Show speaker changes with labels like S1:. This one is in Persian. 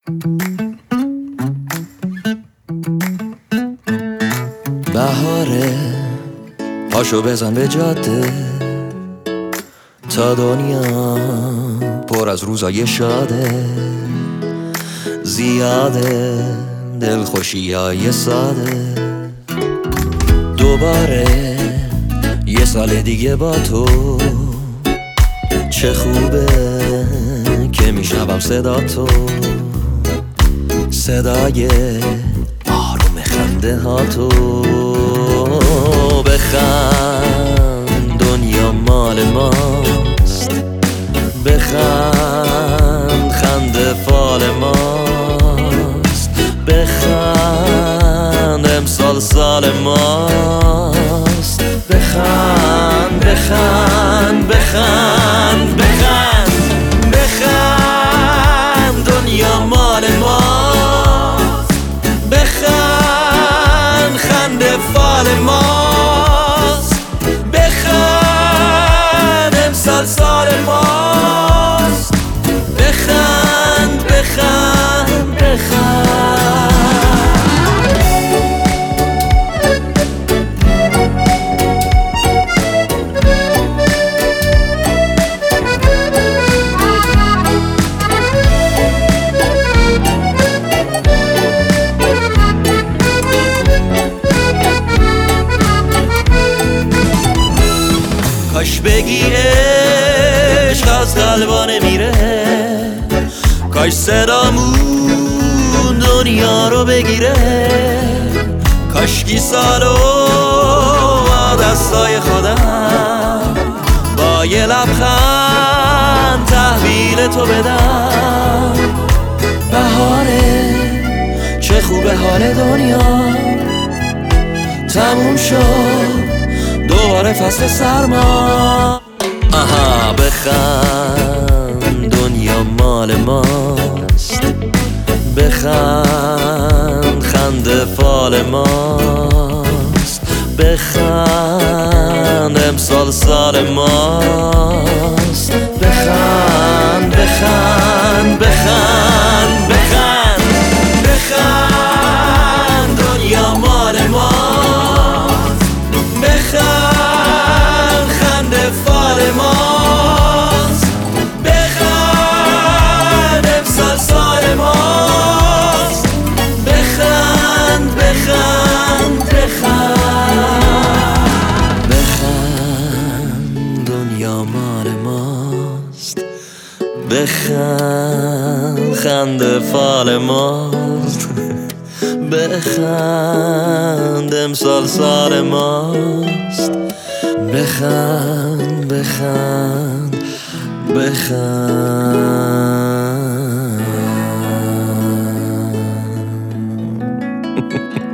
S1: بهاره پاشو بزن به جاده تا دنیا پر از روزای شاده، زیاده دلخوشیای ساده. دوباره یه سال دیگه با تو، چه خوبه که میشنوم صدا تو، صدای آروم خنده ها تو. بخند دنیا مال ماست، بخند خنده فال ماست، بخند امسال سال ماست. بخند بخند بخند بخند بخند دنیا مال ماست، بخند خنده فال ماست، بخند امسال سال ماست. بخند بخند بخند کاش بگی عشق از قلبا نمیره، کاش صدامون دنیا رو بگیره، کاشکی سالو با دستای خودم با یه لبخند تحویل تو بدم. بهاره چه خوبه حال دنیا، تموم شد دوباره فصل سرما. آها بخند دنیا مال ماست، بخند خنده فال ماست، بخند امسال سال ماست. بخند بخند بخند بخند بخند دنیا مال ماست، بخند خنده فال ماست، بخند امسال سال ماست. بخند بخند بخند بخند دنیا مال ماست، بخند خنده فال ماست، بخند امسال سال ماست. بخند بخند بخند